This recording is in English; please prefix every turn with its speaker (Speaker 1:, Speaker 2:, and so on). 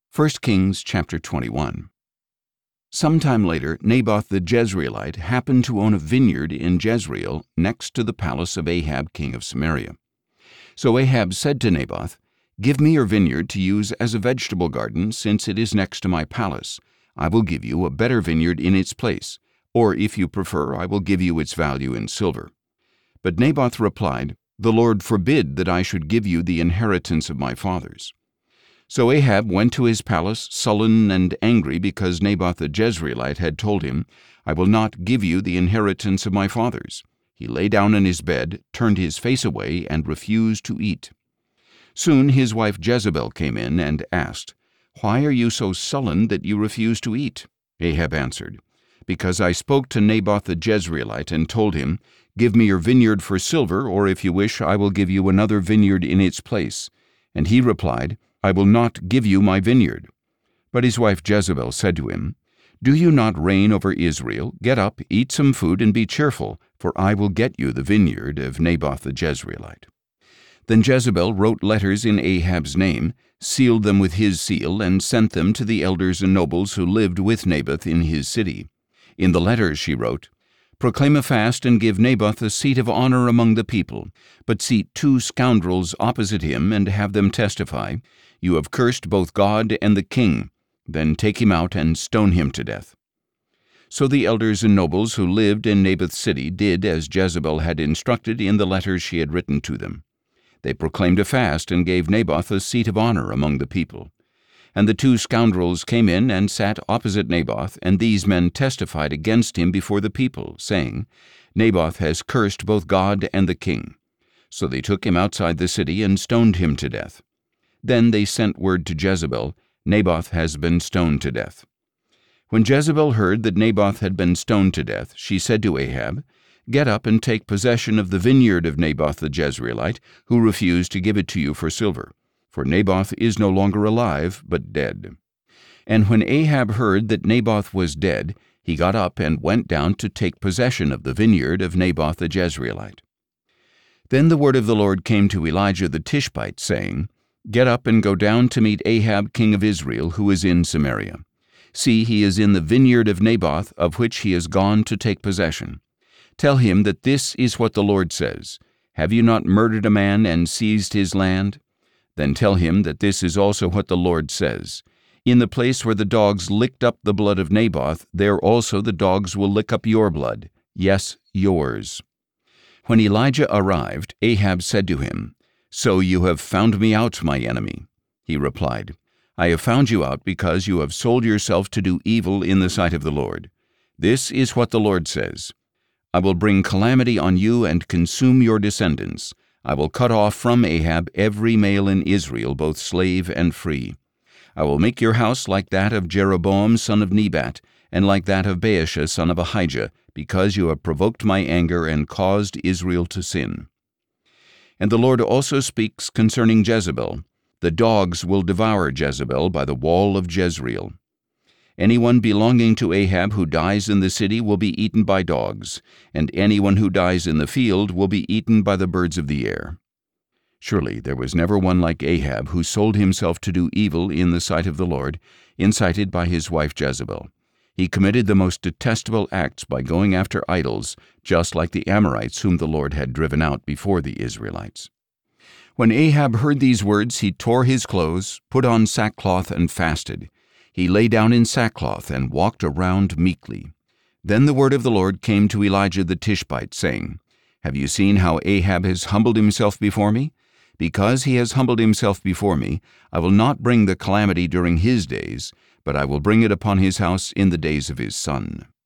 Speaker 1: 1 Kings chapter 21. Sometime later, Naboth the Jezreelite happened to own a vineyard in Jezreel next to the palace of Ahab king of Samaria. So Ahab said to Naboth, "Give me your vineyard to use as a vegetable garden, since it is next to my palace. I will give you a better vineyard in its place, or if you prefer, I will give you its value in silver." But Naboth replied, "The Lord forbid that I should give you the inheritance of my fathers." So Ahab went to his palace sullen and angry because Naboth the Jezreelite had told him, "I will not give you the inheritance of my fathers." He lay down in his bed, turned his face away, and refused to eat. Soon his wife Jezebel came in and asked, "Why are you so sullen that you refuse to eat?" Ahab answered, "Because I spoke to Naboth the Jezreelite and told him, 'Give me your vineyard for silver, or if you wish, I will give you another vineyard in its place.' And he replied, 'I will not give you my vineyard.' But his wife Jezebel said to him, 'Do you not reign over Israel? Get up, eat some food, and be cheerful, for I will get you the vineyard of Naboth the Jezreelite.' Then Jezebel wrote letters in Ahab's name, sealed them with his seal, and sent them to the elders and nobles who lived with Naboth in his city. In the letters she wrote, 'Proclaim a fast and give Naboth a seat of honor among the people, but seat 2 scoundrels opposite him and have them testify, "You have cursed both God and the king." Then take him out and stone him to death.' So the elders and nobles who lived in Naboth's city did as Jezebel had instructed in the letters she had written to them. They proclaimed a fast and gave Naboth a seat of honor among the people. And the 2 scoundrels came in and sat opposite Naboth, and these men testified against him before the people, saying, 'Naboth has cursed both God and the king.' So they took him outside the city and stoned him to death. Then they sent word to Jezebel, 'Naboth has been stoned to death.' When Jezebel heard that Naboth had been stoned to death, she said to Ahab, 'Get up and take possession of the vineyard of Naboth the Jezreelite, who refused to give it to you for silver. For Naboth is no longer alive, but dead.' And when Ahab heard that Naboth was dead, he got up and went down to take possession of the vineyard of Naboth the Jezreelite. Then the word of the Lord came to Elijah the Tishbite, saying, 'Get up and go down to meet Ahab king of Israel, who is in Samaria. See, he is in the vineyard of Naboth, of which he has gone to take possession. Tell him that this is what the Lord says, Have you not murdered a man and seized his land? Then tell him that this is also what the Lord says, In the place where the dogs licked up the blood of Naboth, there also the dogs will lick up your blood, yes, yours.' When Elijah arrived, Ahab said to him, 'So you have found me out, my enemy.' He replied, 'I have found you out because you have sold yourself to do evil in the sight of the Lord. This is what the Lord says, I will bring calamity on you and consume your descendants. I will cut off from Ahab every male in Israel, both slave and free. I will make your house like that of Jeroboam son of Nebat, and like that of Baasha son of Ahijah, because you have provoked my anger and caused Israel to sin.' And the Lord also speaks concerning Jezebel, 'The dogs will devour Jezebel by the wall of Jezreel. Anyone belonging to Ahab who dies in the city will be eaten by dogs, and anyone who dies in the field will be eaten by the birds of the air.' Surely there was never one like Ahab who sold himself to do evil in the sight of the Lord, incited by his wife Jezebel. He committed the most detestable acts by going after idols, just like the Amorites whom the Lord had driven out before the Israelites. When Ahab heard these words, he tore his clothes, put on sackcloth, and fasted. He lay down in sackcloth and walked around meekly. Then the word of the Lord came to Elijah the Tishbite, saying, 'Have you seen how Ahab has humbled himself before me? Because he has humbled himself before me, I will not bring the calamity during his days, but I will bring it upon his house in the days of his son.'